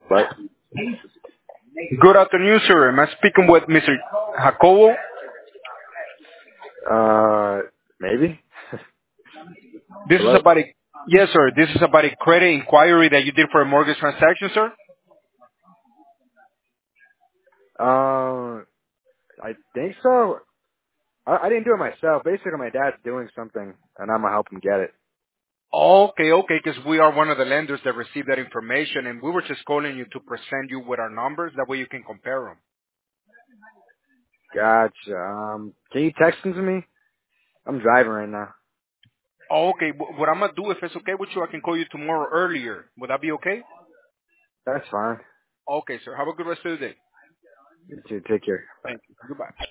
But Good afternoon, sir. Am I speaking with Mr. Jacobo? maybe. This is Hello. about a yes, sir. This is about a credit inquiry that you did for a mortgage transaction, sir. I think so. I didn't do it myself. Basically, my dad's doing something, and I'm gonna help him get it. Okay, okay, because we are one of the lenders that received that information, and we were just calling you to present you with our numbers. That way you can compare them. Gotcha. Can you text them to me? I'm driving right now. Okay, what I'm gonna do, if it's okay with you, I can call you tomorrow earlier. Would that be okay? That's fine. Okay, sir. Have a good rest of the day. You too. Take care. Bye. Thank you. Goodbye.